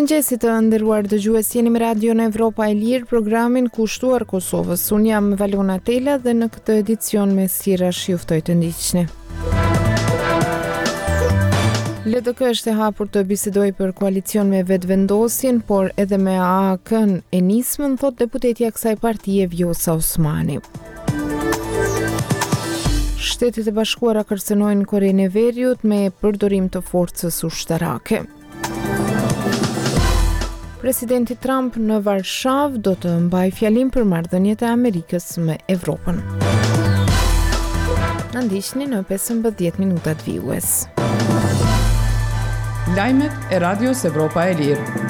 Mirëmëngjesit të nderuar dëgjues, jeni me Radio në Evropa e Lirë, programin kushtuar Kosovës. Unë jam Valona Tela dhe në këtë edicion me sqirash ju ftoj të ndiqni. LDK është e hapur të bisedoj për koalicion me vetëvendosjen, por edhe me AAK-n e nismën, thot deputetja kësaj partie Vjosa Osmani. Shtetet e Bashkuara kërcënojnë Korenë e Veriut me përdorim të forcës ushtarake. Presidenti Trump në Varshavë do të mbaj fjalim për marrëdhëniet e Amerikës me Evropën. Na ndiqni në 15 minutat vijues. Lajmet e Radios Evropa e Lirë.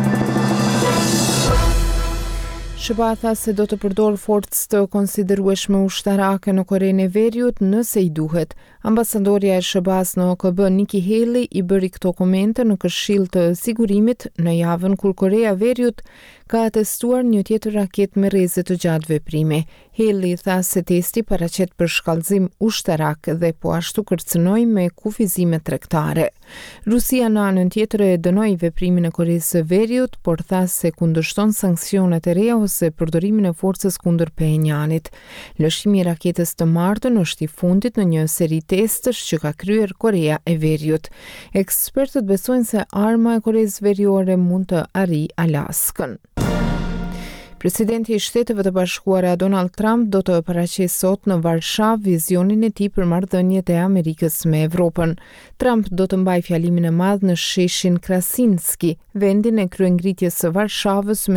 SBA tha se do të përdor forcë të konsiderueshme ushtarake në Korenë e Veriut nëse i duhet. Ambasadorja e SBA-s në OKB Nikki Haley i bëri këto komente në Këshill të Sigurimit në javën kur Korea e Veriut ka testuar një tjetër raket me rreze të gjatë veprimi. Haley tha se testi paraqet për shkallëzim ushtarak dhe po ashtu kërcënoi me kufizime tregtare. Rusia në anën tjetër e dënoi veprimin e Koreas së Veriut, por tha se kundërshton sanksionet e reja ose përdorimin e forcës kundër Pjönjanit. Lëshimi i raketës të martën është i fundit në një seri testësh që ka kryer Korea e Veriut. Ekspertët besojnë se arma e Koreas Veriore mund të arrijë Alaskën. Presidenti i Shteteve të Bashkuara Donald Trump do të paraqesë sot në Varshavë vizionin e tij për marrëdhëniet e Amerikës me Evropën. Trump do të mbajë fjalimin e madh në sheshin Krasinski, vendin e kryengritjes së Varshavës më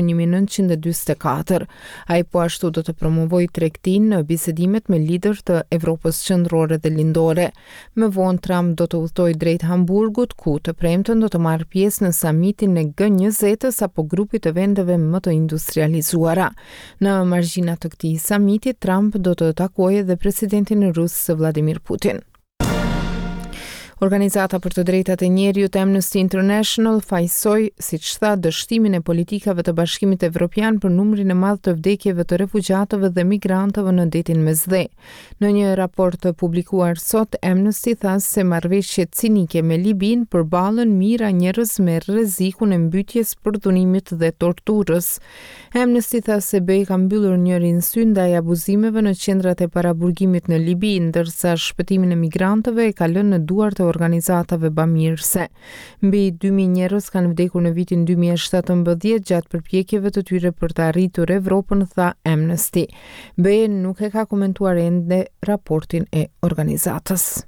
1944. Ai po ashtu do të promovojë tregtinë në bisedimet me lider të Evropës qendrore dhe lindore. Më vonë Trump do të udhtojë drejt Hamburgut, ku të premten do të marrë pjesë në samitin e G20-s apo grupit të vendeve më të industrializuara. Në margjinat të këtij samiti, Trump do të takojë edhe presidentin rus Vladimir Putin. Organizata për të drejtat e njerëzit Amnesty International fajsoi, siç tha, dështimin e politikave të Bashkimit Evropian për numrin e madh të vdekjeve të refugjatëve dhe migrantëve në detin Mesdhe. Në një raport të publikuar sot, Amnesty tha se marrëveshjet cinike me Libin përballen mijëra njerëz me rrezikun e mbytyjes, përdhunimit dhe torturës. Amnesty tha se BE ka mbyllur njërin sy ndaj abuzimeve në qendrat e paraburgimit në Libi, ndërsa shpëtimin e migrantëve e ka lënë në duart të organizatave bamirëse. Mbi 2000 njerëz kanë vdekur në vitin 2017 gjatë përpjekjeve të tyre për të arritur Evropën, tha Amnesty. BE nuk e ka komentuar ende raportin e organizatës.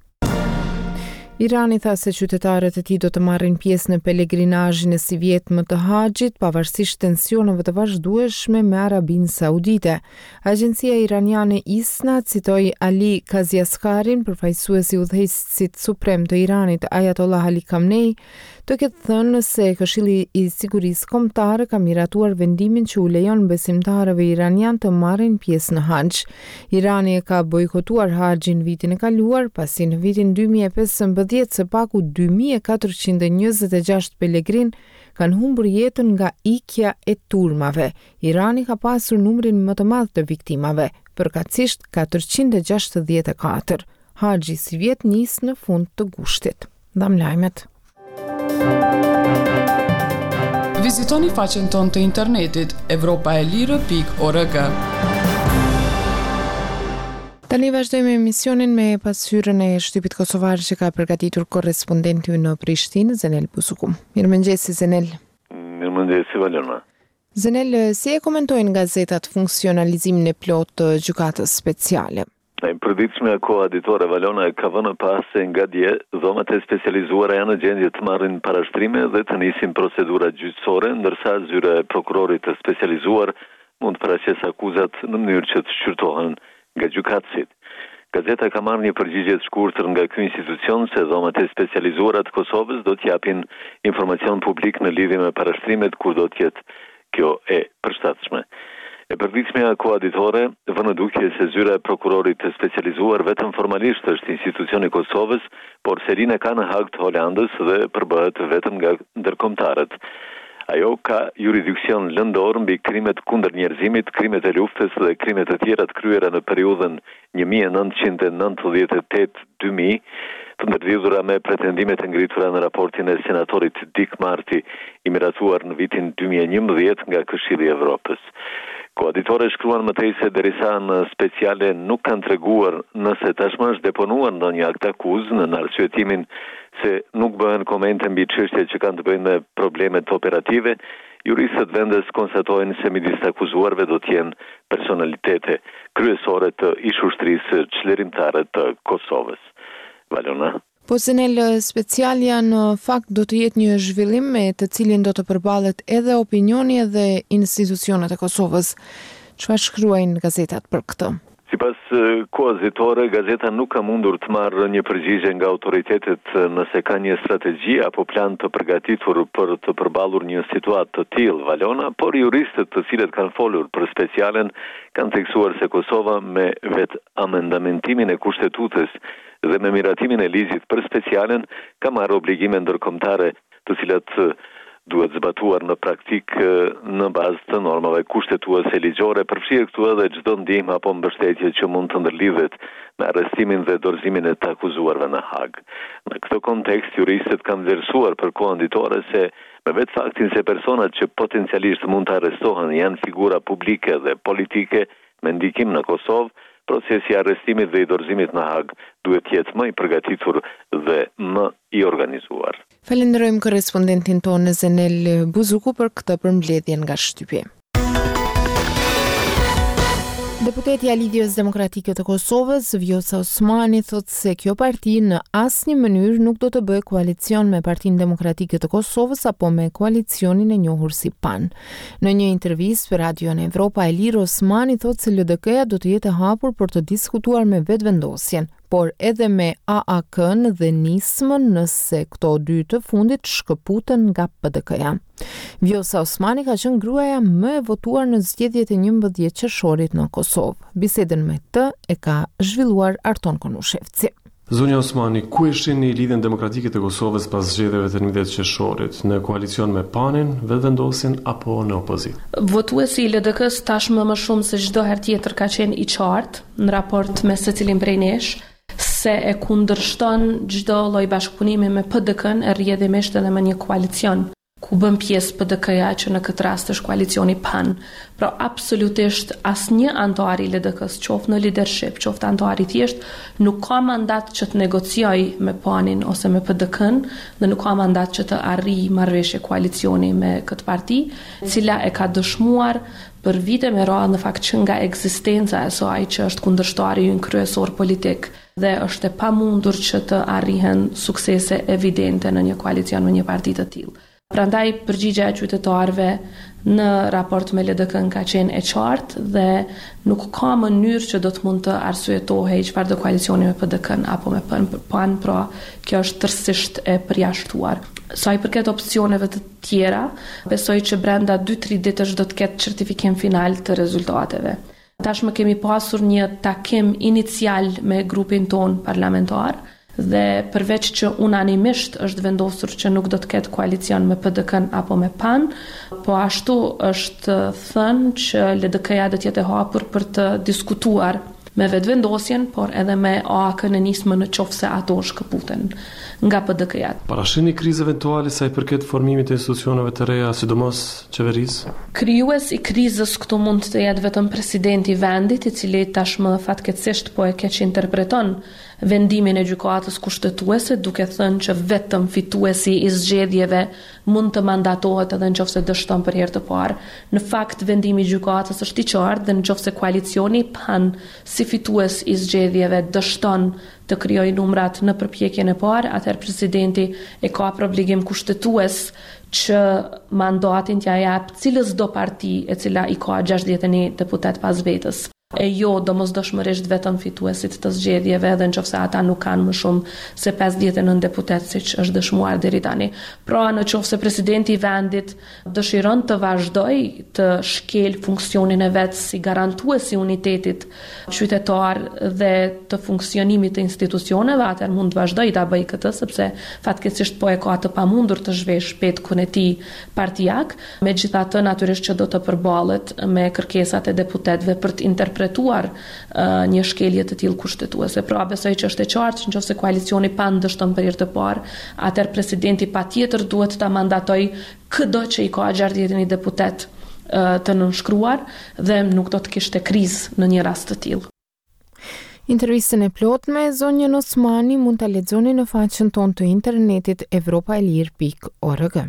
Irani tha se qytetarët e tij do të marrin pjesë në pelegrinazhin e si vjet më të Haxhit, pavarësisht tensioneve të vazhdueshme me Arabinë Saudite. Agjencia iraniane ISNA citoi Ali Kaziaskarin, përfaqësuesi i udhëheqësit suprem të Iranit Ayatollah Ali Khamenei, të ketë thënë se Këshilli i Sigurisë Kombëtare ka miratuar vendimin që u lejon besimtarëve iranian të marrin pjesë në Haxh. Irani e ka bojkotuar Haxhin vitin e kaluar, pasi në vitin 2015 së paku 2426 pelegrin kanë humbur jetën nga ikja e turmave. Irani ka pasur numrin më të madh të viktimave, përkatësisht 464. Haxhi si vjet nis në fund të gushtit. Ndam lajmet. Vizitoni faqen tonë të internetit europaelire.org. Tani vazhdojmë emisionin me pasqyrën e shtypit kosovar që ka përgatitur korrespondenti në Prishtinë, Zenel Busuku. Mirëmëngjes, Zenel. Mirëmëngjes, Valona. Zenel, si e komentojnë gazetat funksionalizimin e plotë të gjykatës speciale? E përditshme koaditore Valona ka vënë pas se nga dje dhomat e specializuara janë në gjendje të marrin parashtrime dhe të nisin procedura gjyqësore, ndërsa zyra e prokurorit të specializuar mund të paraqesë akuzat në mënyrë që të shqyrtohen nga gjykatësit. Gazeta ka marrë një përgjigje të shkurtër nga ky institucion se dhomat e specializuara të Kosovës do të japin informacion publik në lidhje me parashtrimet kur do të jetë kjo e përshtatshme. E përditshmja koaditore vënë dukje se zyra e prokurorit të specializuar vetëm formalisht është institucioni i Kosovës, por serinë ka në Hag të Holandës dhe përbëhet vetëm nga ndërkombëtarët. Ajo ka jurisdiksion lëndor mbi krimet kundër njerëzimit, krimet e luftës dhe krimet e tjera të kryera në periudhën 1998-2000, të ndërlidhura me pretendimet e ngritura në raportin e senatorit Dick Marty, i miratuar në vitin 2011 nga Këshilli i Evropës. Koaditore shkruan mëtej se derisa në speciale nuk kanë treguar nëse tashmë është deponuar ndonjë akt akuz në arsyetimin se nuk bëhen komente mbi çështjet që kanë të bëjnë me problemet operative, juristët vendes konstatojnë se midis të akuzuarve do të jenë personalitete kryesore të ish-ushtrisë çlirimtare të Kosovës. Valona. Po Zenel, specialja në fakt do të jetë një zhvillim me të cilin do të përballet edhe opinioni dhe institucionet e Kosovës. Çfarë shkruajnë gazetat për këtë? Sipas koazitore, gazeta nuk ka mundur të marrë një përgjigje nga autoritetet nëse ka një strategji apo plan të përgatitur për të përballur një situatë të tillë, Valona, por juristët të cilët kanë folur për specialen kanë theksuar se Kosova me vetë amendamentimin e kushtetutës dhe me miratimin e ligjit për specialen ka marrë obligime ndërkombëtare të cilat duhet zbatuar në praktik në bazë të normave kushtetuese ligjore, përfshirë këtu edhe çdo ndihmë apo mbështetje që mund të ndërlidhet me arrestimin dhe dorëzimin e të akuzuarve në Hag. Në këtë kontekst, juristët kanë vlerësuar për kohën ditore se me vetë faktin se personat që potencialisht mund të arrestohen janë figura publike dhe politike me ndikim në Kosovë, procesi i arrestimit dhe i dorëzimit në Hag duhet jetë më i përgatitur dhe më i organizuar. Falenderojmë korrespondentin tonë Zenel Buzuku për këtë përmbledhje nga Shtypje. Deputeti i Lidhjes Demokratike të Kosovës, Vjosa Osmani, thotë se kjo parti në asnjë mënyrë nuk do të bëjë koalicion me Partinë Demokratike të Kosovës apo me koalicionin e njohur si PAN. Në një intervistë për Radion Evropa e Lirë, Osmani thotë se LDK-ja do të jetë e hapur për të diskutuar me vetëvendosjen, por edhe me AAK-n dhe NISM-ën nëse këto dy të fundit shkëputen nga PDK-ja. Vjosa Osmani ka qenë gruaja më e votuar në zgjedhjet e 11 qershorit në Kosovë. Bisedën me të e ka zhvilluar Arton Konushevci. Zonja Osmani, ku ishin në Lidhjen Demokratike të Kosovës pas zgjedhjeve të 11 qershorit? Në koalicion me PAN-in, vetëvendosjen apo në opozit? Votuesi i LDK-s tashmë më shumë se çdo herë tjetër ka qenë i qartë në raport me secilin prej nesh, se e kundërshton çdo lloj bashkëpunimi me PDK-n e rrjedhimisht edhe me një koalicion ku bën pjesë PDK-ja që në këtë rast është koalicioni PAN. Pra absolutisht asnjë antar i LDK-s, qoftë në leadership, qoftë antar i thjesht, nuk ka mandat që të negociojë me PAN-in ose me PDK-n dhe nuk ka mandat që të arrijë marrëveshje koalicioni me këtë parti, e cila e ka dëshmuar për vite me radhë në fakt që nga ekzistenca e saj që është kundërshtari ynë kryesor politik dhe është e pamundur që të arrihen suksese evidente në një koalicion me një parti të tillë. Prandaj përgjigjja e qytetarëve në raport me LDK-n ka qenë e qartë dhe nuk ka mënyrë që do të mund të arsyetohej çfarë do koalicioni me PDK-n apo me PAN, pra kjo është tërësisht e përjashtuar. Sa i përket opsioneve të tjera, besoj që brenda 2-3 ditësh do të ketë certifikim final të rezultateve. Tashmë kemi pasur një takim inicial me grupin ton parlamentar dhe përveç që unanimisht është vendosur që nuk do të ketë koalicion me PDK-n apo me PAN, po ashtu është thënë që LDK-ja do të jetë e hapur për të diskutuar me vetëvendosjen, por edhe me AAK-n e NISM-ën në qoftë se ato shkëputen nga PDK-ja. Parashini krizë eventuale sa i përket formimit të institucioneve të reja, sidomos qeverisë? Krijues i krizës këtu mund të jetë vetëm presidenti i vendit, i cili tashmë fatkeqësisht po e keq interpreton vendimin e gjykatës kushtetuese, duke thënë që vetëm fituesi i zgjedhjeve mund të mandatohet edhe nëse dështon për herë të parë. Në fakt, vendimi i gjykatës është i qartë dhe nëse koalicioni PAN si fitues i zgjedhjeve dështon të krijojë numrat në përpjekjen e parë, atëherë presidenti e ka për obligim kushtetues që mandatin t'ja jap cilës do parti e cila i ka 61 deputet pas vetës. e jo domosdoshmërisht vetëm fituesit të zgjedhjeve, edhe nëse ata nuk kanë më shumë se 59 deputet siç është dëshmuar deri tani. Pra, nëse presidenti i vendit dëshiron të vazhdoj të shkel funksionin e vet si garantues i unitetit qytetar dhe të funksionimit të institucioneve, atëherë mund të vazhdoj ta bëj këtë, sepse fatkeqësisht po e ka të pamundur të zhvesh petkun e tij partijak. Megjithatë, natyrisht që do të përballet me kërkesat e deputetëve për të interpretuar një shkelje të tillë kushtetuese. Pra, besoj që është e qartë që nëse koalicioni pa ndështon për herë të parë, atëherë presidenti patjetër duhet ta mandatoj çdo që i ka 61 deputet të nënshkruar dhe nuk do të kishte krizë në një rast të tillë. Intervistën e plotë me zonjën Osmani mund ta lexoni në faqen tonë të internetit evropaelir.org.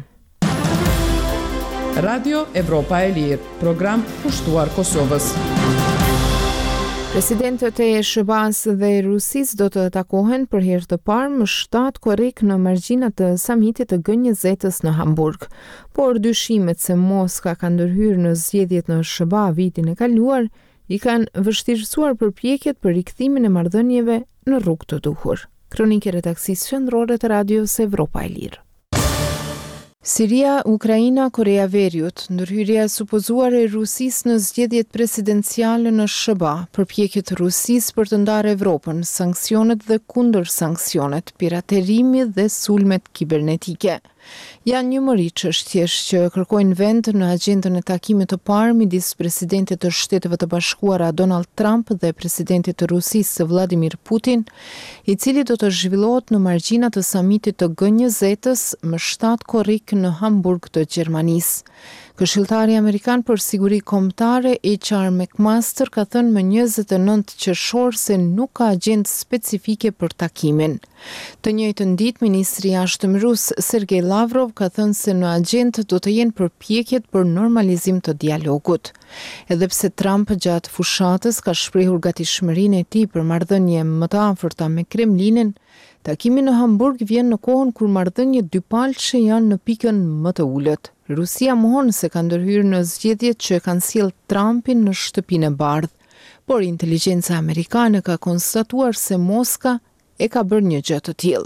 Radio Evropa e Lirë, program pushtuar Kosovës. Presidentët e SBA-s dhe Rusisë do të takohen për herë të parë më 7 korrik në margjinat të samitit të G20-s në Hamburg. Por dyshimet se Moska ka ndërhyrë në zgjedhjet në SBA vitin e kaluar i kanë vështirësuar përpjekjet për rikthimin e marrëdhënieve në rrugë të duhur. Kronikë redaksisë qendrore të Radios Evropa e Lirë. Siria, Ukraina, Korea Veriut, ndërhyrja e supozuar e Rusisë në zgjedhjet presidenciale në SBA, përpjekjet e Rusisë për të ndarë Evropën, sanksionet dhe kundër sanksionet, piraterimi dhe sulmet kibernetike. Janë një mëri çështjesh që kërkojnë vend në agjendën e takimit të parë midis presidentit të Shteteve të Bashkuara Donald Trump dhe presidentit të Rusisë Vladimir Putin, i cili do të zhvillohet në margjinat të samitit të G20-s më 7 korrik në Hamburg të Gjermanisë. Këshilltari Amerikan për siguri kombëtare H.R. McMaster ka thënë më 29 qershor se nuk ka agjendë specifike për takimin. Të njëjtën ditë, ministri i jashtëm rus Sergej Lavrov ka thënë se në agjendë do të jenë përpjekjet për normalizim të dialogut. Edhe pse Trump gjatë fushatës ka shprehur gatishmërinë e tij për marrëdhënie më të afërta me Kremlinin, takimi në Hamburg vjen në kohën kur marrëdhëniet dypalçe janë në pikën më të ulët. Rusia mohon se ka ndërhyrë në zgjedhjet që kanë sjellë Trumpin në Shtëpinë e Bardhë, por inteligjenca amerikane ka konstatuar se Moska e ka bërë një gjë të tillë.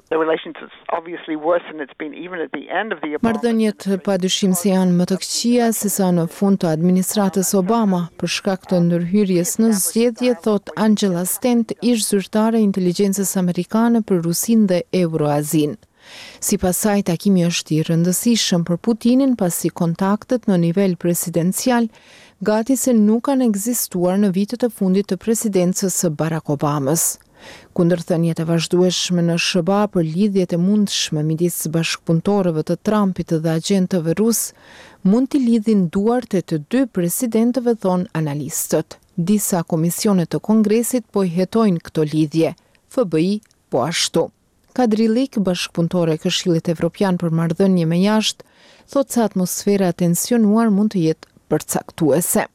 Marrëdhëniet padyshim se janë më të këqija se sa në fund të administratës Obama, për shkak të ndërhyrjes në zgjedhje, thot Angela Stent, ish zyrtare e inteligjencës amerikane për Rusinë dhe Euroazinë. Sipas saj, takimi është i rëndësishëm për Putinin pasi kontaktet në nivel presidencial gati se nuk kanë ekzistuar në vitet e fundit të presidencës së Barack Obamës. Kundërthëniet e vazhdueshme në SBA për lidhjet e mundshme midis bashkëpunëtorëve të Trumpit dhe agentëve rus mund t'i lidhin duart e të dy presidentëve, thon analistët. Disa komisione të Kongresit po i hetojnë këto lidhje, FBI po ashtu. Kadrilik, bashkëpunëtore e Këshillit Evropian për marrëdhënie me jashtë, thotë se atmosfera e tensionuar mund të jetë përcaktuese.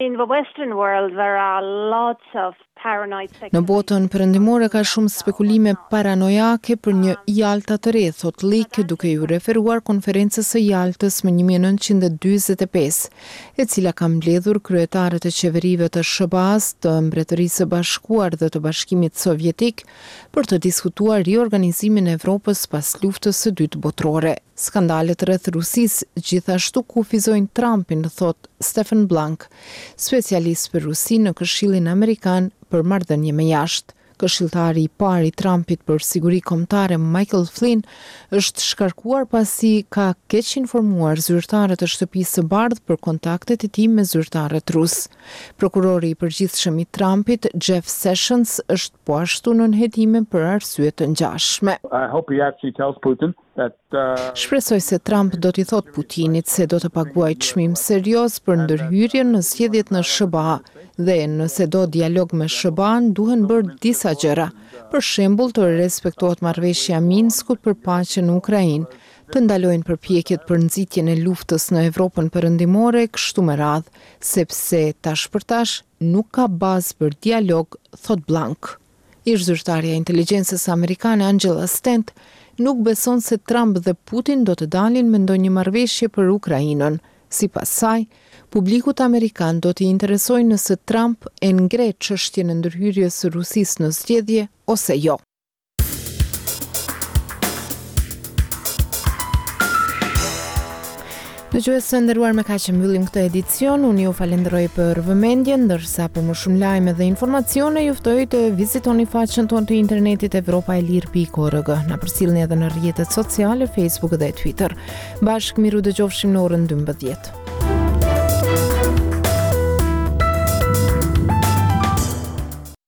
Në botën perëndimore ka shumë spekulime paranojake për një Jalta të re, thot Lik, duke ju referuar konferencës së Jaltës më 1945, e cila ka mbledhur kryetarët e qeverive të SBA-s, të Mbretërisë së Bashkuar dhe të Bashkimit Sovjetik për të diskutuar riorganizimin e Evropës pas luftës së dytë botërore. Skandalet rreth Rusisë gjithashtu kufizojnë Trumpin, thot Stephen Blank, specialist për Rusi në Këshillin Amerikan për marrëdhënie me jashtë. Këshilltari i parë i Trumpit për siguri kombëtare Michael Flynn është shkarkuar pasi ka keq informuar zyrtarët e Shtëpisë së Bardhë për kontaktet e tij me zyrtarët rus. Prokurori i përgjithshëm i Trumpit, Jeff Sessions, është po ashtu nën hetime për arsye të ngjashme. Shpresoj se Trump do t'i thot Putinit se do të paguajë çmim serioz për ndërhyrjen në zgjedhjet në SBA dhe nëse do dialog me SBA-n duhen bërë disa gjëra. Për shembull, të respektohet marrëveshja Minskut për paqen në Ukrainë, të ndalojnë përpjekjet për nxitjen e luftës në Evropën perëndimore, kështu me radhë, sepse tash për tash nuk ka bazë për dialog, thot Blank. Ish zyrtarja e inteligjencës amerikane Angela Stent nuk beson se Trump dhe Putin do të dalin me ndonjë marrëveshje për Ukrainën, Sipas saj, publikut amerikan do t'i interesojë nëse Trump e ngre çështjen e ndërhyrjes së Rusisë në zgjedhje ose jo. Dëgjues të nderuar, me kaq mbyllim këtë edicion. Unë ju falenderoj për vëmendjen, ndërsa për më shumë lajme dhe informacione ju ftoj të vizitoni faqen tonë të internetit evropaelir.org. Na përcjellni edhe në rrjetet sociale, Facebook dhe Twitter. Bashkë miru dëgjofshim në orën 12.